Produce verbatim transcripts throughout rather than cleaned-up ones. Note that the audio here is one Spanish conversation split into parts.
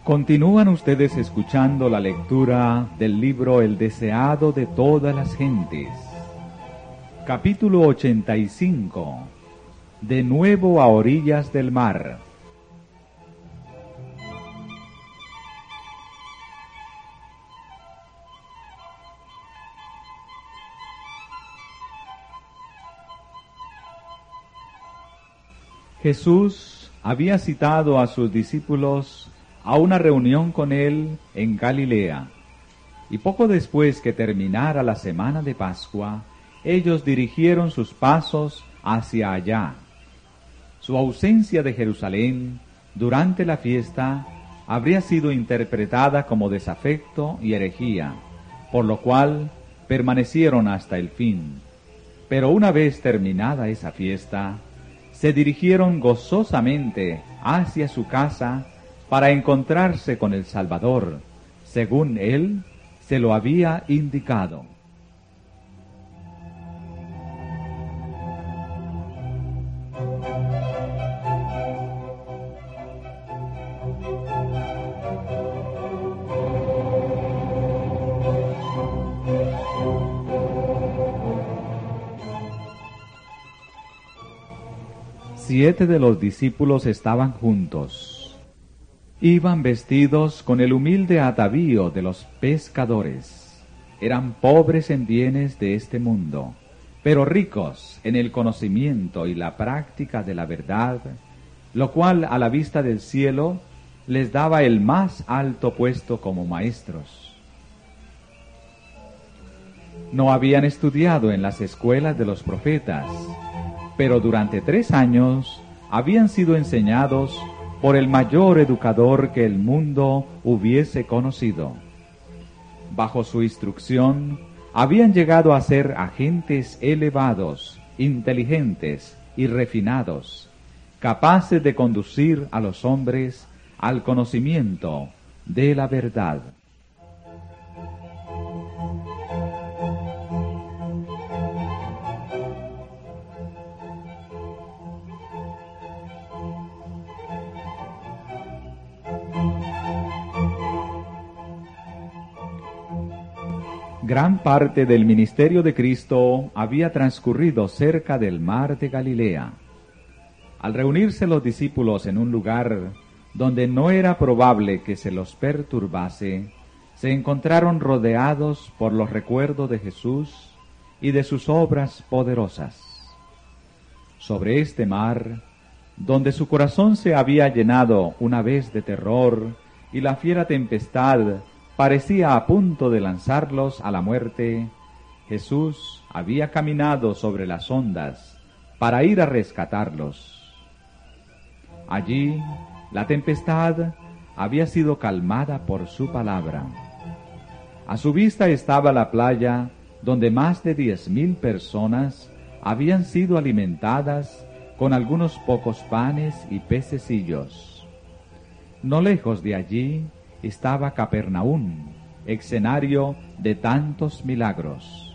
Continúan ustedes escuchando la lectura del libro El deseado de todas las gentes. Capítulo ochenta y cinco. De nuevo a orillas del mar. Jesús había citado a sus discípulos a una reunión con él en Galilea, y poco después que terminara la semana de Pascua, ellos dirigieron sus pasos hacia allá. Su ausencia de Jerusalén durante la fiesta habría sido interpretada como desafecto y herejía, por lo cual permanecieron hasta el fin. Pero una vez terminada esa fiesta, se dirigieron gozosamente hacia su casa para encontrarse con el Salvador, según él se lo había indicado. Siete de los discípulos estaban juntos. Iban vestidos con el humilde atavío de los pescadores. Eran pobres en bienes de este mundo, pero ricos en el conocimiento y la práctica de la verdad, lo cual a la vista del cielo les daba el más alto puesto como maestros. No habían estudiado en las escuelas de los profetas, pero durante tres años habían sido enseñados por el mayor educador que el mundo hubiese conocido. Bajo su instrucción, habían llegado a ser agentes elevados, inteligentes y refinados, capaces de conducir a los hombres al conocimiento de la verdad. Gran parte del ministerio de Cristo había transcurrido cerca del mar de Galilea. Al reunirse los discípulos en un lugar donde no era probable que se los perturbase, se encontraron rodeados por los recuerdos de Jesús y de sus obras poderosas. Sobre este mar, donde su corazón se había llenado una vez de terror y la fiera tempestad parecía a punto de lanzarlos a la muerte, Jesús había caminado sobre las ondas para ir a rescatarlos. Allí, la tempestad había sido calmada por su palabra. A su vista estaba la playa donde más de diez mil personas habían sido alimentadas con algunos pocos panes y pececillos. No lejos de allí estaba Capernaum, escenario de tantos milagros.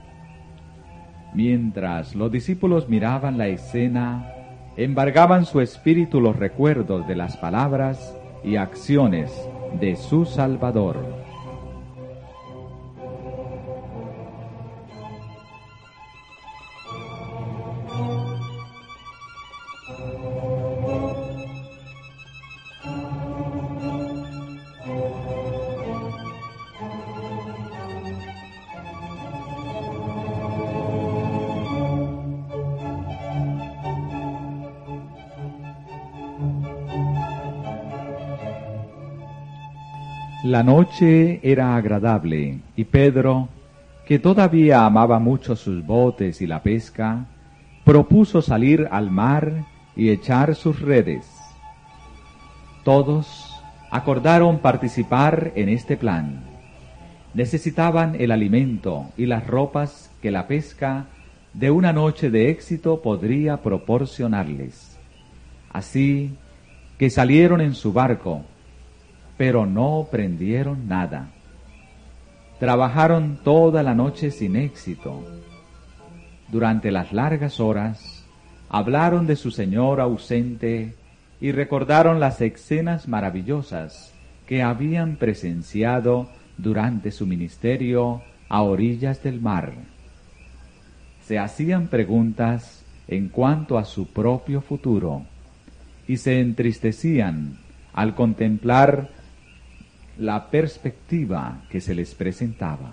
Mientras los discípulos miraban la escena, embargaban su espíritu los recuerdos de las palabras y acciones de su Salvador. La noche era agradable, y Pedro, que todavía amaba mucho sus botes y la pesca, propuso salir al mar y echar sus redes. Todos acordaron participar en este plan. Necesitaban el alimento y las ropas que la pesca de una noche de éxito podría proporcionarles. Así que salieron en su barco, pero no prendieron nada. Trabajaron toda la noche sin éxito. Durante las largas horas, hablaron de su Señor ausente y recordaron las escenas maravillosas que habían presenciado durante su ministerio a orillas del mar. Se hacían preguntas en cuanto a su propio futuro y se entristecían al contemplar la perspectiva que se les presentaba.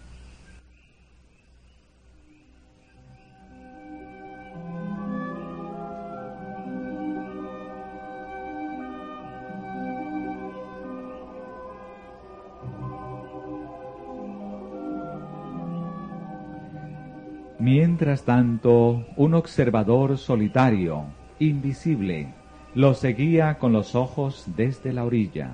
Mientras tanto, un observador solitario, invisible, lo seguía con los ojos desde la orilla.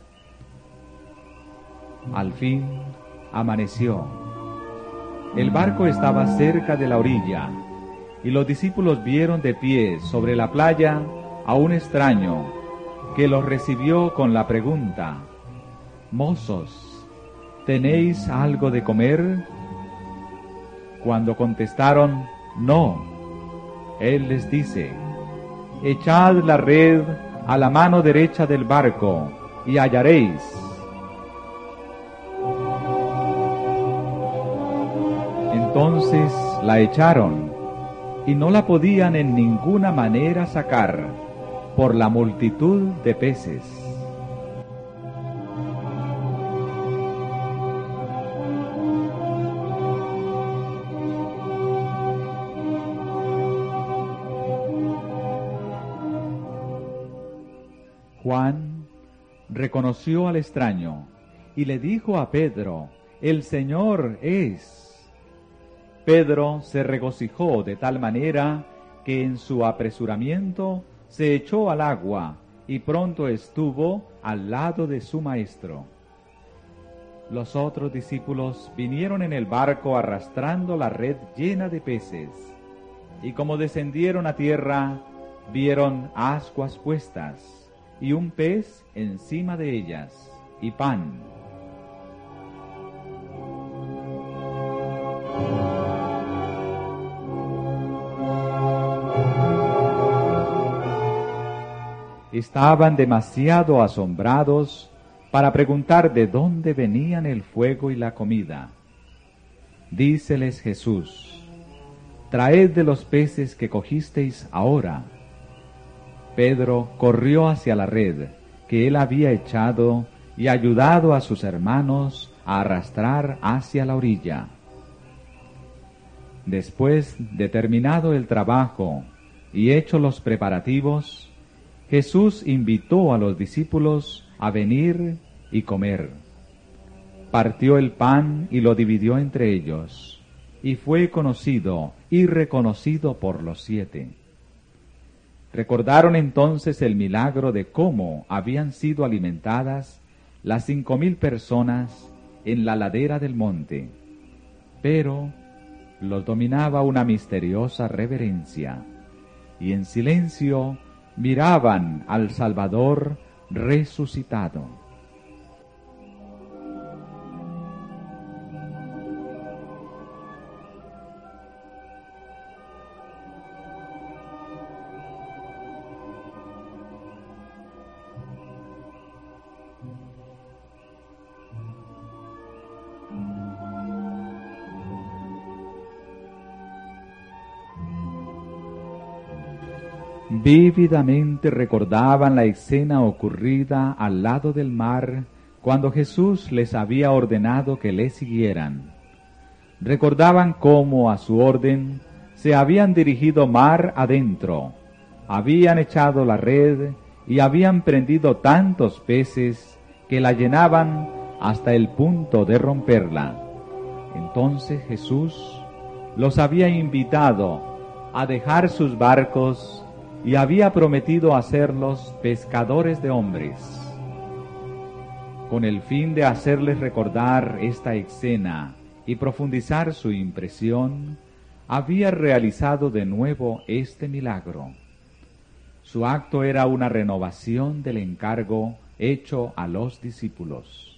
Al fin, amaneció. El barco estaba cerca de la orilla, y los discípulos vieron de pie sobre la playa a un extraño que los recibió con la pregunta: «Mozos, ¿tenéis algo de comer?». Cuando contestaron «No», él les dice: «Echad la red a la mano derecha del barco y hallaréis». Entonces la echaron y no la podían en ninguna manera sacar por la multitud de peces. Juan reconoció al extraño y le dijo a Pedro: «El Señor es». Pedro se regocijó de tal manera que en su apresuramiento se echó al agua y pronto estuvo al lado de su maestro. Los otros discípulos vinieron en el barco arrastrando la red llena de peces, y como descendieron a tierra, vieron ascuas puestas y un pez encima de ellas, y pan. Estaban demasiado asombrados para preguntar de dónde venían el fuego y la comida. Díceles Jesús: «Traed de los peces que cogisteis ahora». Pedro corrió hacia la red que él había echado y ayudado a sus hermanos a arrastrar hacia la orilla. Después de terminado el trabajo y hechos los preparativos, Jesús invitó a los discípulos a venir y comer. Partió el pan y lo dividió entre ellos, y fue conocido y reconocido por los siete. Recordaron entonces el milagro de cómo habían sido alimentadas las cinco mil personas en la ladera del monte, pero los dominaba una misteriosa reverencia, y en silencio miraban al Salvador resucitado. Vívidamente recordaban la escena ocurrida al lado del mar cuando Jesús les había ordenado que le siguieran. Recordaban cómo a su orden se habían dirigido mar adentro, habían echado la red y habían prendido tantos peces que la llenaban hasta el punto de romperla. Entonces Jesús los había invitado a dejar sus barcos y había prometido hacerlos pescadores de hombres. Con el fin de hacerles recordar esta escena y profundizar su impresión, había realizado de nuevo este milagro. Su acto era una renovación del encargo hecho a los discípulos.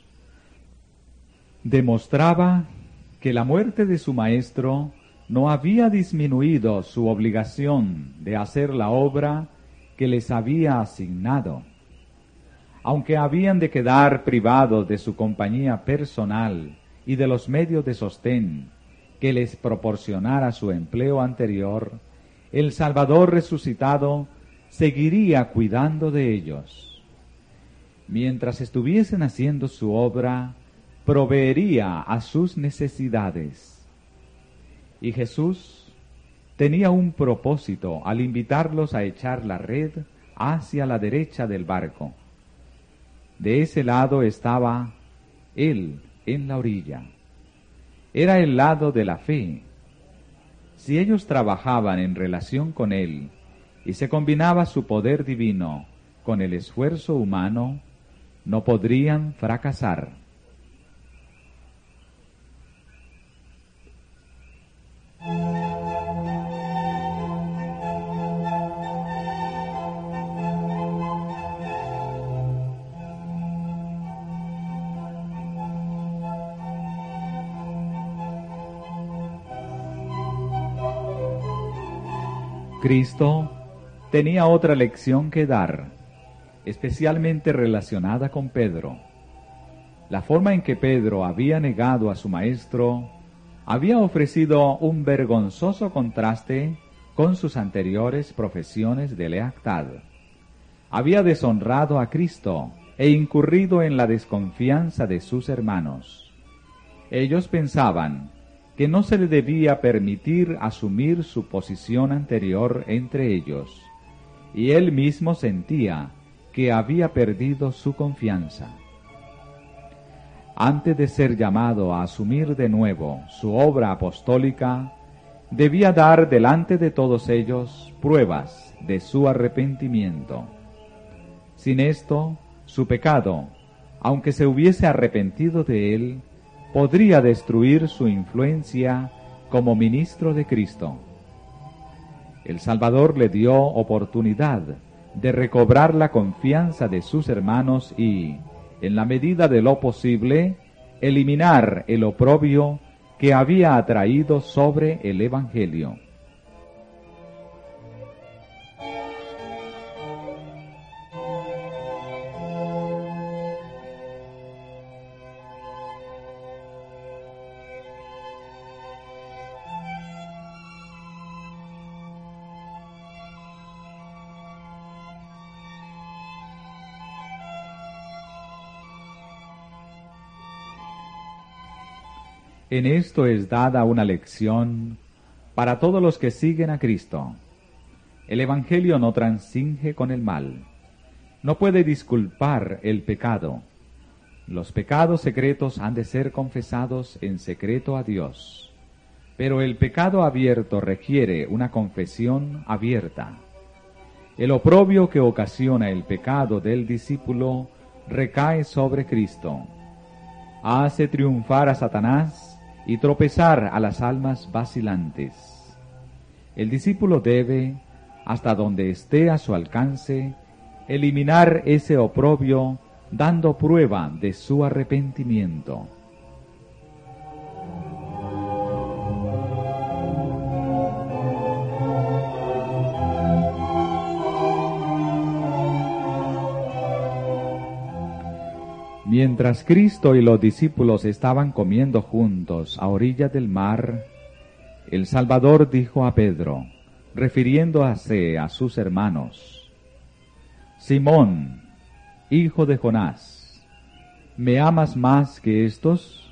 Demostraba que la muerte de su maestro no había disminuido su obligación de hacer la obra que les había asignado. aunque habían de quedar privados de su compañía personal y de los medios de sostén que les proporcionara su empleo anterior, el Salvador resucitado seguiría cuidando de ellos. Mientras estuviesen haciendo su obra, proveería a sus necesidades. Y Jesús tenía un propósito al invitarlos a echar la red hacia la derecha del barco. De ese lado estaba Él en la orilla. Era el lado de la fe. Si ellos trabajaban en relación con Él y se combinaba su poder divino con el esfuerzo humano, no podrían fracasar. Cristo tenía otra lección que dar, especialmente relacionada con Pedro. La forma en que Pedro había negado a su maestro había ofrecido un vergonzoso contraste con sus anteriores profesiones de lealtad. Había deshonrado a Cristo e incurrido en la desconfianza de sus hermanos. Ellos pensaban que no se le debía permitir asumir su posición anterior entre ellos, y él mismo sentía que había perdido su confianza. Antes de ser llamado a asumir de nuevo su obra apostólica, debía dar delante de todos ellos pruebas de su arrepentimiento. Sin esto, su pecado, aunque se hubiese arrepentido de él, podría destruir su influencia como ministro de Cristo. El Salvador le dio oportunidad de recobrar la confianza de sus hermanos y, en la medida de lo posible, eliminar el oprobio que había atraído sobre el Evangelio. En esto es dada una lección para todos los que siguen a Cristo. El Evangelio no transinge con el mal, no puede disculpar el pecado. Los pecados secretos han de ser confesados en secreto a Dios, pero el pecado abierto requiere una confesión abierta. El oprobio que ocasiona el pecado del discípulo recae sobre Cristo. Hace triunfar a Satanás y tropezar a las almas vacilantes. El discípulo debe, hasta donde esté a su alcance, eliminar ese oprobio dando prueba de su arrepentimiento. Mientras Cristo y los discípulos estaban comiendo juntos a orillas del mar, el Salvador dijo a Pedro, refiriéndose a sus hermanos: Simón, hijo de Jonás, ¿me amas más que estos?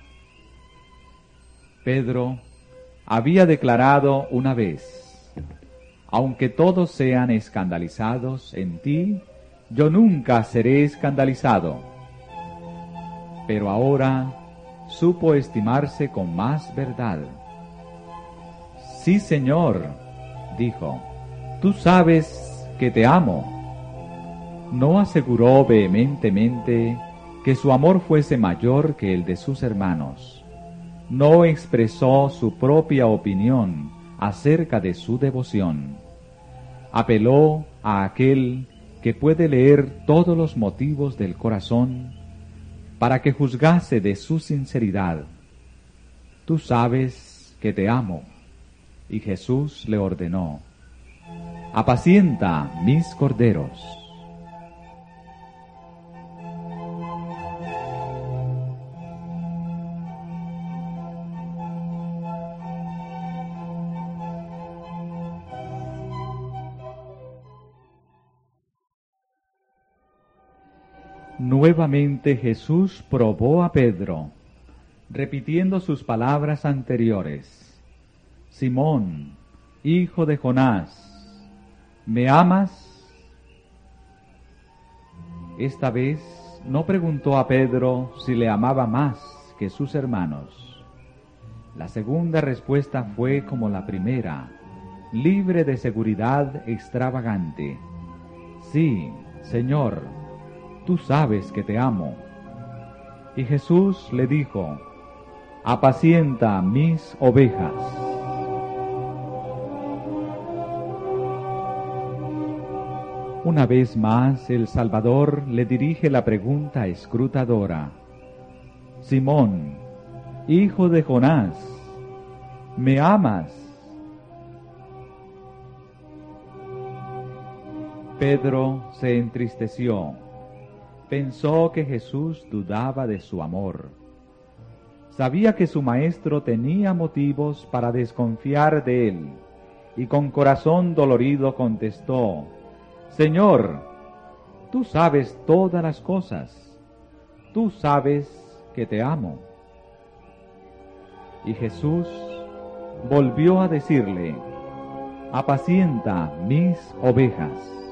Pedro había declarado una vez: aunque todos sean escandalizados en ti, yo nunca seré escandalizado. Pero ahora supo estimarse con más verdad. Sí, Señor, dijo, tú sabes que te amo. No aseguró vehementemente que su amor fuese mayor que el de sus hermanos. No expresó su propia opinión acerca de su devoción. Apeló a aquel que puede leer todos los motivos del corazón para que juzgase de su sinceridad. Tú sabes que te amo. Y Jesús le ordenó: apacienta mis corderos. Nuevamente Jesús probó a Pedro, repitiendo sus palabras anteriores. Simón, hijo de Jonás, ¿me amas? Esta vez no preguntó a Pedro si le amaba más que sus hermanos. La segunda respuesta fue como la primera, libre de seguridad extravagante. Sí, Señor, tú sabes que te amo. Y Jesús le dijo, apacienta mis ovejas. Una vez más el Salvador le dirige la pregunta escrutadora. Simón, hijo de Jonás, ¿me amas? Pedro se entristeció. Pensó que Jesús dudaba de su amor. Sabía que su maestro tenía motivos para desconfiar de él, y con corazón dolorido contestó, Señor, tú sabes todas las cosas, tú sabes que te amo. Y Jesús volvió a decirle, apacienta mis ovejas.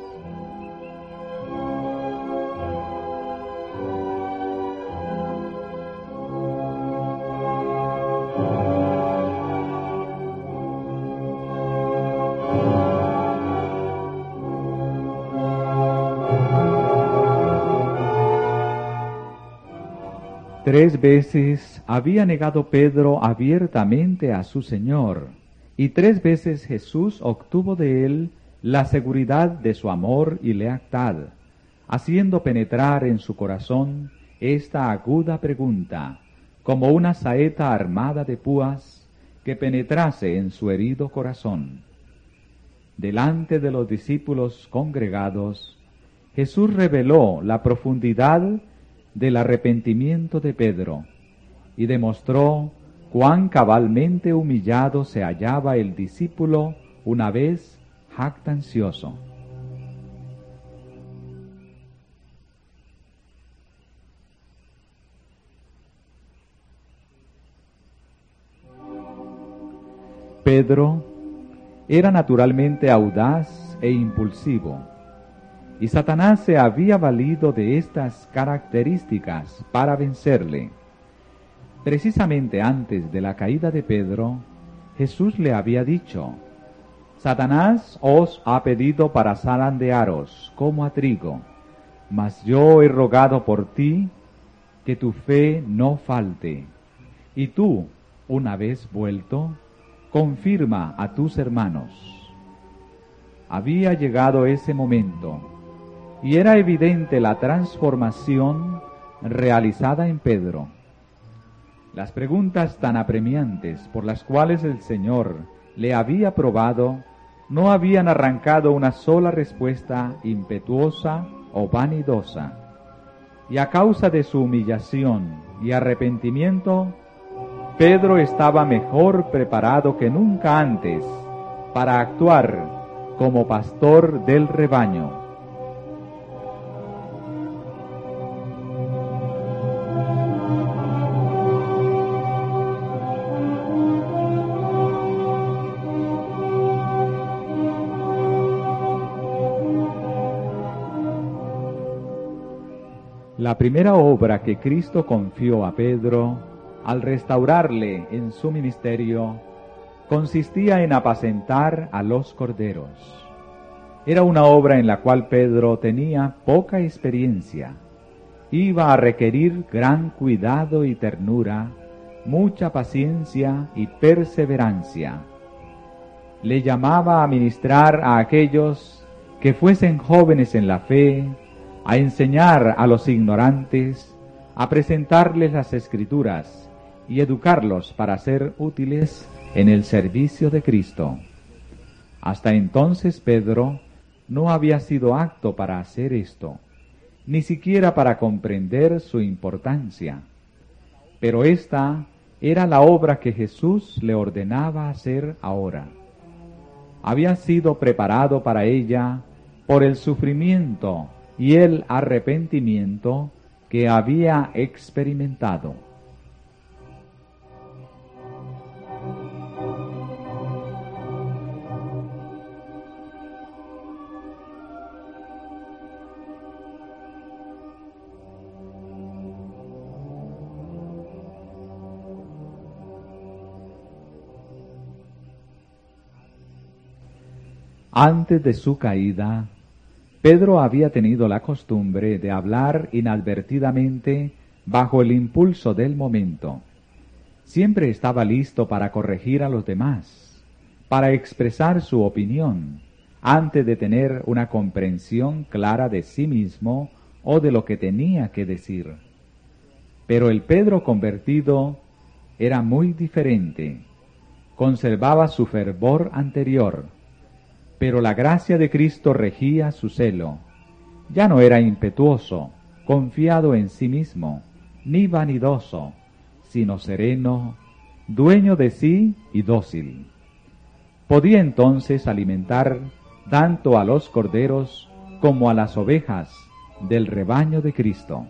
Tres veces había negado Pedro abiertamente a su Señor, y tres veces Jesús obtuvo de él la seguridad de su amor y lealtad, haciendo penetrar en su corazón esta aguda pregunta, como una saeta armada de púas que penetrase en su herido corazón. Delante de los discípulos congregados, Jesús reveló la profundidad del arrepentimiento de Pedro, y demostró cuán cabalmente humillado se hallaba el discípulo una vez jactancioso. Pedro era naturalmente audaz e impulsivo, y Satanás se había valido de estas características para vencerle. Precisamente antes de la caída de Pedro, Jesús le había dicho, Satanás os ha pedido para zarandearos como a trigo, mas yo he rogado por ti que tu fe no falte. Y tú, una vez vuelto, confirma a tus hermanos. Había llegado ese momento, y era evidente la transformación realizada en Pedro. Las preguntas tan apremiantes por las cuales el Señor le había probado no habían arrancado una sola respuesta impetuosa o vanidosa, y a causa de su humillación y arrepentimiento, Pedro estaba mejor preparado que nunca antes para actuar como pastor del rebaño. La primera obra que Cristo confió a Pedro, al restaurarle en su ministerio, consistía en apacentar a los corderos. Era una obra en la cual Pedro tenía poca experiencia. Iba a requerir gran cuidado y ternura, mucha paciencia y perseverancia. Le llamaba a ministrar a aquellos que fuesen jóvenes en la fe, a enseñar a los ignorantes, a presentarles las Escrituras y educarlos para ser útiles en el servicio de Cristo. Hasta entonces Pedro no había sido apto para hacer esto, ni siquiera para comprender su importancia. Pero esta era la obra que Jesús le ordenaba hacer ahora. Había sido preparado para ella por el sufrimiento y el arrepentimiento que había experimentado. Antes de su caída, Pedro había tenido la costumbre de hablar inadvertidamente bajo el impulso del momento. Siempre estaba listo para corregir a los demás, para expresar su opinión, antes de tener una comprensión clara de sí mismo o de lo que tenía que decir. Pero el Pedro convertido era muy diferente. Conservaba su fervor anterior, pero la gracia de Cristo regía su celo. Ya no era impetuoso, confiado en sí mismo, ni vanidoso, sino sereno, dueño de sí y dócil. Podía entonces alimentar tanto a los corderos como a las ovejas del rebaño de Cristo.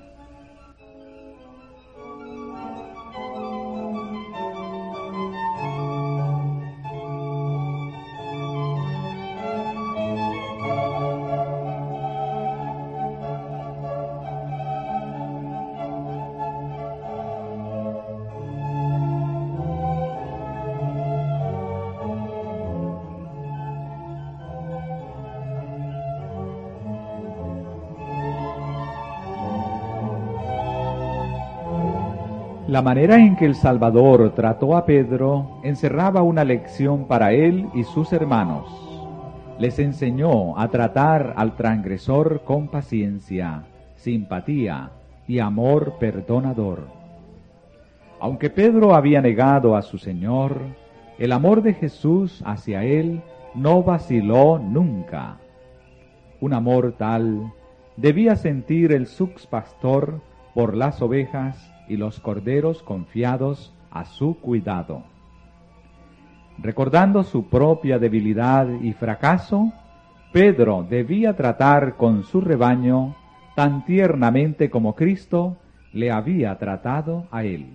La manera en que el Salvador trató a Pedro encerraba una lección para él y sus hermanos. Les enseñó a tratar al transgresor con paciencia, simpatía y amor perdonador. Aunque Pedro había negado a su Señor, el amor de Jesús hacia él no vaciló nunca. Un amor tal debía sentir el subpastor por las ovejas y los corderos confiados a su cuidado. Recordando su propia debilidad y fracaso, Pedro debía tratar con su rebaño tan tiernamente como Cristo le había tratado a él.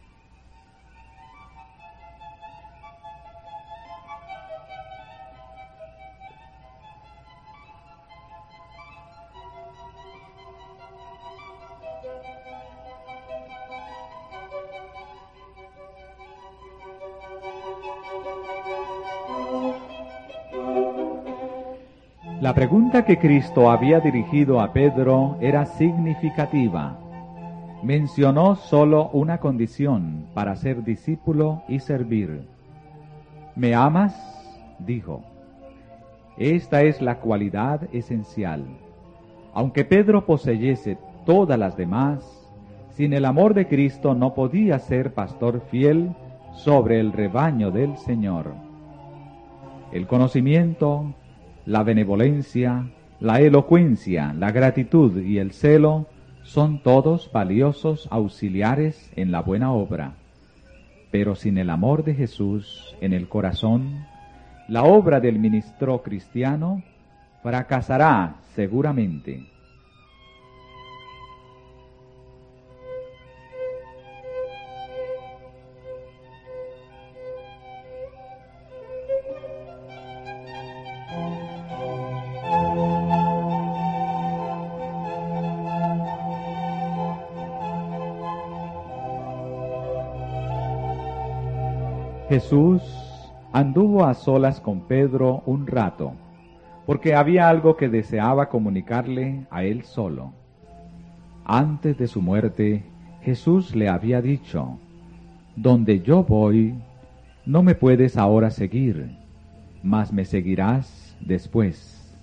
La pregunta que Cristo había dirigido a Pedro era significativa. Mencionó solo una condición para ser discípulo y servir. ¿Me amas?, dijo. Esta es la cualidad esencial. Aunque Pedro poseyese todas las demás, sin el amor de Cristo no podía ser pastor fiel sobre el rebaño del Señor. El conocimiento, la benevolencia, la elocuencia, la gratitud y el celo son todos valiosos auxiliares en la buena obra. Pero sin el amor de Jesús en el corazón, la obra del ministro cristiano fracasará seguramente. Jesús anduvo a solas con Pedro un rato, porque había algo que deseaba comunicarle a él solo. Antes de su muerte, Jesús le había dicho: «Donde yo voy, no me puedes ahora seguir, mas me seguirás después».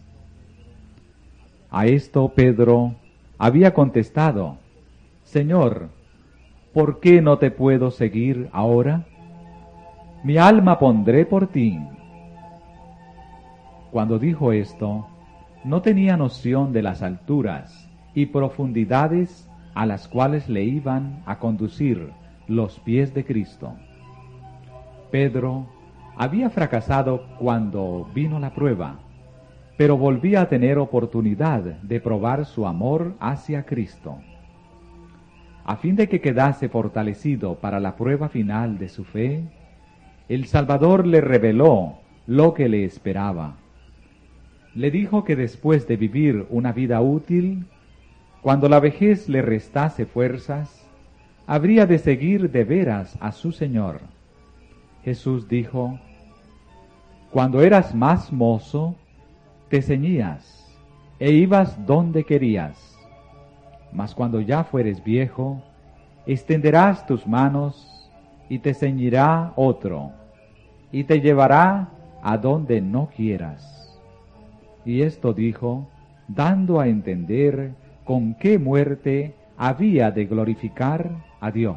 A esto Pedro había contestado: «Señor, ¿por qué no te puedo seguir ahora? Mi alma pondré por ti». Cuando dijo esto, no tenía noción de las alturas y profundidades a las cuales le iban a conducir los pies de Cristo. Pedro había fracasado cuando vino la prueba, pero volvía a tener oportunidad de probar su amor hacia Cristo. A fin de que quedase fortalecido para la prueba final de su fe, el Salvador le reveló lo que le esperaba. Le dijo que después de vivir una vida útil, cuando la vejez le restase fuerzas, habría de seguir de veras a su Señor. Jesús dijo: cuando eras más mozo, te ceñías e ibas donde querías, mas cuando ya fueres viejo, extenderás tus manos y te ceñirá otro, y te llevará a donde no quieras. Y esto dijo, dando a entender con qué muerte había de glorificar a Dios.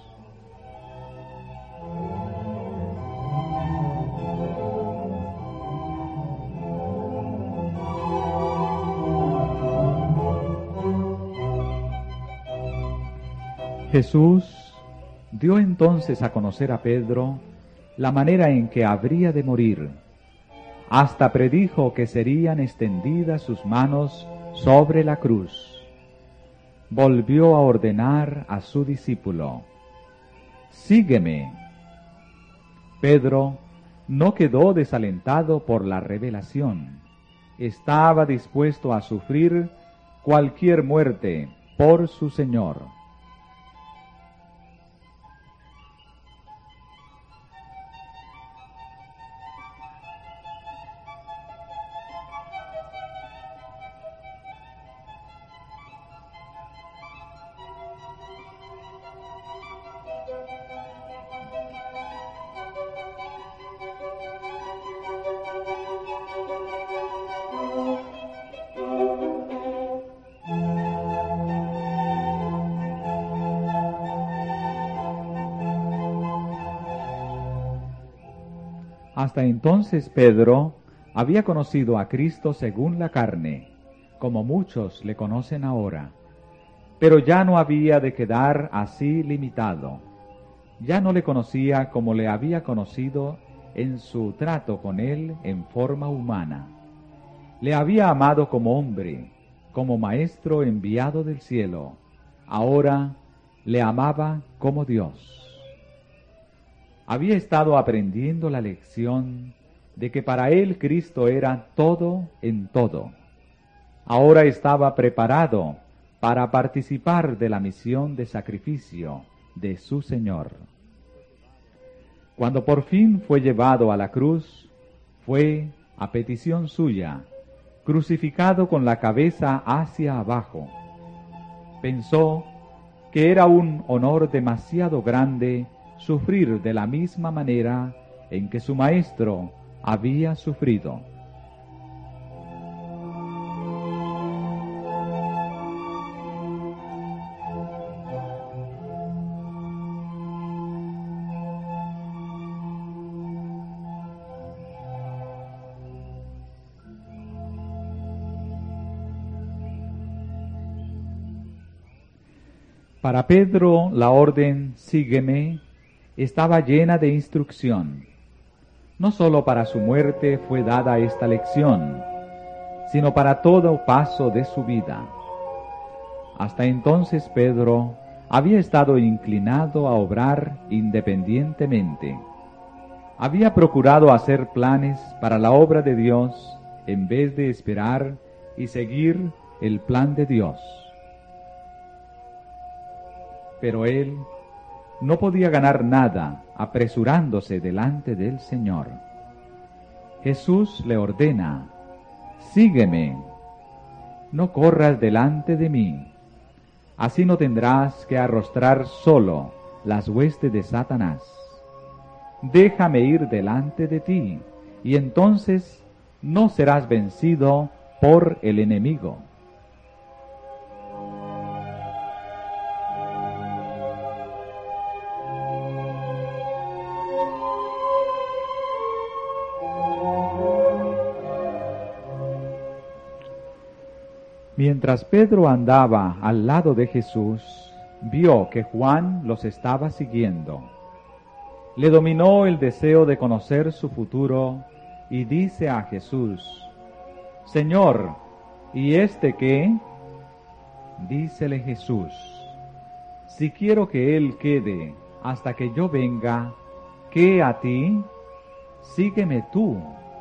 Jesús dio entonces a conocer a Pedro la manera en que habría de morir. Hasta predijo que serían extendidas sus manos sobre la cruz. Volvió a ordenar a su discípulo: sígueme. Pedro no quedó desalentado por la revelación. Estaba dispuesto a sufrir cualquier muerte por su Señor. Hasta entonces Pedro había conocido a Cristo según la carne, como muchos le conocen ahora. Pero ya no había de quedar así limitado. Ya no le conocía como le había conocido en su trato con él en forma humana. Le había amado como hombre, como maestro enviado del cielo. Ahora le amaba como Dios. Había estado aprendiendo la lección de que para él Cristo era todo en todo. Ahora estaba preparado para participar de la misión de sacrificio de su Señor. Cuando por fin fue llevado a la cruz, fue, a petición suya, crucificado con la cabeza hacia abajo. Pensó que era un honor demasiado grande sufrir de la misma manera en que su maestro había sufrido. Para Pedro, la orden "sígueme" estaba llena de instrucción. No sólo para su muerte fue dada esta lección, sino para todo paso de su vida. Hasta entonces Pedro había estado inclinado a obrar independientemente. Había procurado hacer planes para la obra de Dios en vez de esperar y seguir el plan de Dios. Pero él no podía ganar nada apresurándose delante del Señor. Jesús le ordena: sígueme, no corras delante de mí, así no tendrás que arrostrar solo las huestes de Satanás. Déjame ir delante de ti, y entonces no serás vencido por el enemigo. Mientras Pedro andaba al lado de Jesús, vio que Juan los estaba siguiendo. Le dominó el deseo de conocer su futuro y dice a Jesús: Señor, ¿y este qué? Dícele Jesús, si quiero que él quede hasta que yo venga, ¿qué a ti? Sígueme tú.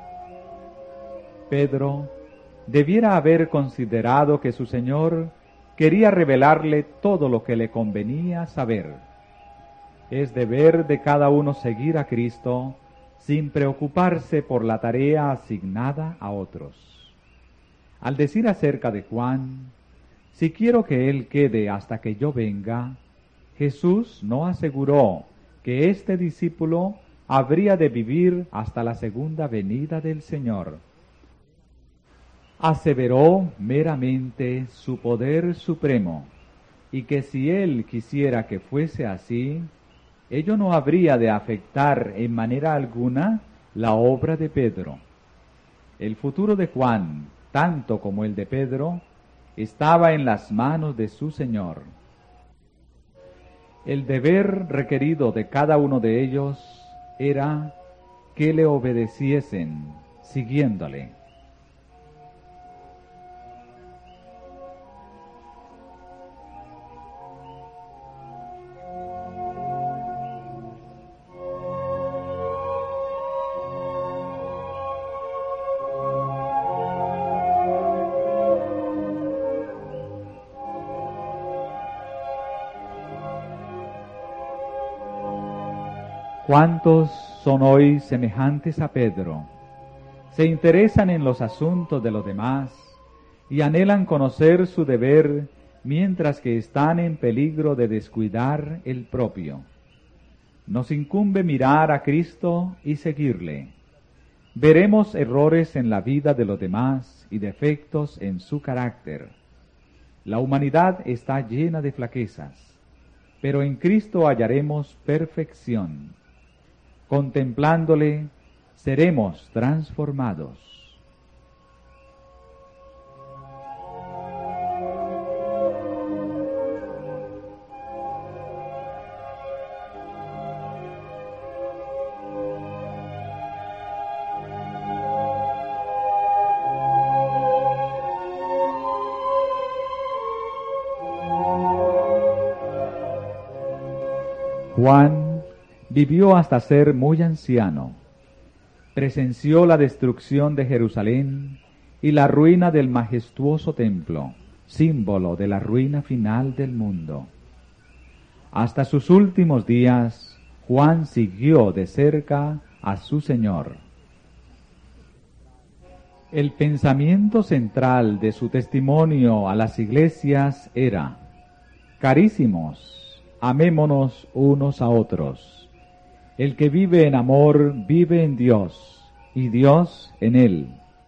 Pedro debiera haber considerado que su Señor quería revelarle todo lo que le convenía saber. Es deber de cada uno seguir a Cristo sin preocuparse por la tarea asignada a otros. Al decir acerca de Juan, si quiero que él quede hasta que yo venga, Jesús no aseguró que este discípulo habría de vivir hasta la segunda venida del Señor. Aseveró meramente su poder supremo, y que si él quisiera que fuese así, ello no habría de afectar en manera alguna la obra de Pedro. El futuro de Juan, tanto como el de Pedro, estaba en las manos de su Señor. El deber requerido de cada uno de ellos era que le obedeciesen, siguiéndole. ¿Cuántos son hoy semejantes a Pedro? Se interesan en los asuntos de los demás y anhelan conocer su deber mientras que están en peligro de descuidar el propio. Nos incumbe mirar a Cristo y seguirle. Veremos errores en la vida de los demás y defectos en su carácter. La humanidad está llena de flaquezas, pero en Cristo hallaremos perfección. Contemplándole, seremos transformados. Juan vivió hasta ser muy anciano. Presenció la destrucción de Jerusalén y la ruina del majestuoso templo, símbolo de la ruina final del mundo. Hasta sus últimos días, Juan siguió de cerca a su Señor. El pensamiento central de su testimonio a las iglesias era: carísimos, amémonos unos a otros. El que vive en amor vive en Dios, y Dios en él.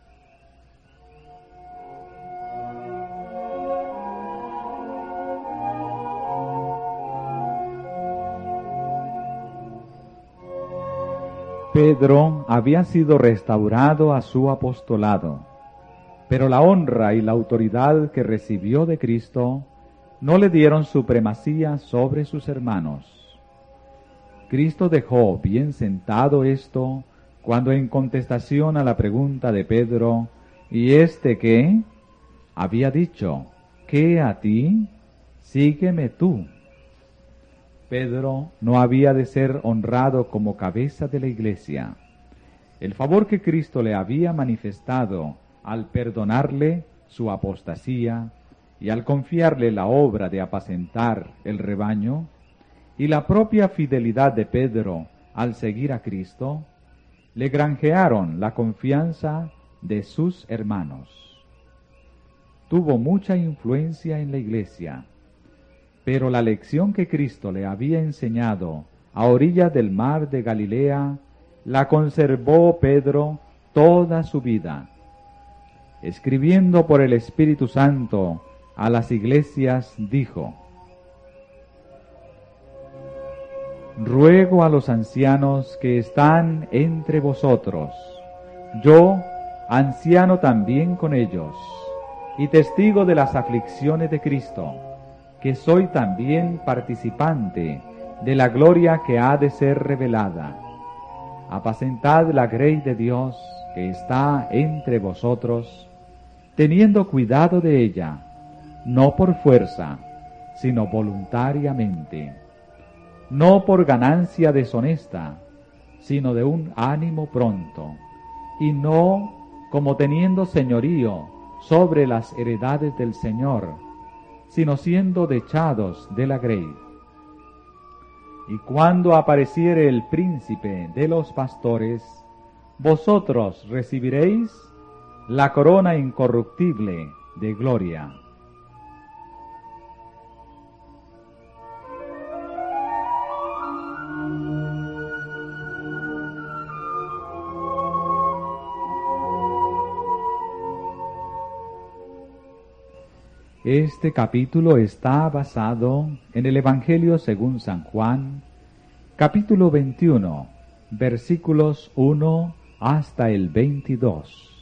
Pedro había sido restaurado a su apostolado, pero la honra y la autoridad que recibió de Cristo no le dieron supremacía sobre sus hermanos. Cristo dejó bien sentado esto cuando, en contestación a la pregunta de Pedro, ¿y este qué?, había dicho: ¿qué a ti? Sígueme tú. Pedro no había de ser honrado como cabeza de la iglesia. El favor que Cristo le había manifestado al perdonarle su apostasía y al confiarle la obra de apacentar el rebaño, y la propia fidelidad de Pedro al seguir a Cristo, le granjearon la confianza de sus hermanos. Tuvo mucha influencia en la iglesia, pero la lección que Cristo le había enseñado a orillas del mar de Galilea la conservó Pedro toda su vida. Escribiendo por el Espíritu Santo a las iglesias, dijo: ruego a los ancianos que están entre vosotros, yo, anciano también con ellos, y testigo de las aflicciones de Cristo, que soy también participante de la gloria que ha de ser revelada. Apacentad la grey de Dios que está entre vosotros, teniendo cuidado de ella, no por fuerza, sino voluntariamente, no por ganancia deshonesta, sino de un ánimo pronto, y no como teniendo señorío sobre las heredades del Señor, sino siendo dechados de la grey. Y cuando apareciere el príncipe de los pastores, vosotros recibiréis la corona incorruptible de gloria. Este capítulo está basado en el Evangelio según San Juan, capítulo veintiuno, versículos uno hasta el veintidós.